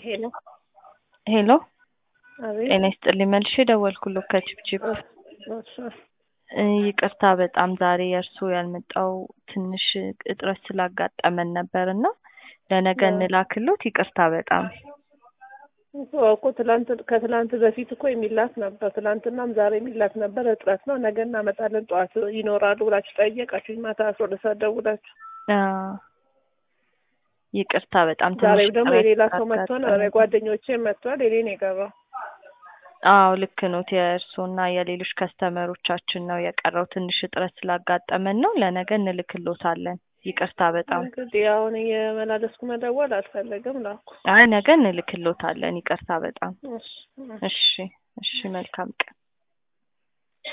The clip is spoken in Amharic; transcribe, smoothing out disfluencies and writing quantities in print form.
ሄሎ ሄሎ አቤት። ጤና ይስጥልኝ መልሼ ደወልኩልዎት ከቺፕቺፕ እሺ ይቅርታ በጣም ዛሬ የእርሶ ያልመጣው ትንሽ እጥረት ስላጋጠመን ነበርና ለነገ እንላክልዎት ይቅርታ በጣም እኮ ከትላንት በፊት እኮ የሚላክ ነበር። ትላንትናም ዛሬ የሚላክ ነበር። እጥረት ነው። ነገ እናመጣለን ጠዋት ይኖራሉ ብላችሁ ጠየቃችሁኝ። ማታ 12 ሰዓት ደውላችሁ ይቅርታ በጣም ዛሬው ደግሞ የሌላ ሰው መጥቶ ነው። ጓደኞቼ መጥቷል። የኔ የቀረው አዎ ልክ ነው። የእርሶና የሌሎች ከስተመሮቻችን ነው የቀረው። ትንሽ እጥረት ስላጋጠመን ነው። ለነገ እንልክልዎታለን። ይቅርታ በጣም እንግዲህ አሁን የመላለስኩ መደወል አልፈለግም ላኩ። አይ ነገ እንልክልዎታለን። ይቅርታ በጣም እሺ እሺ መልካም ቀን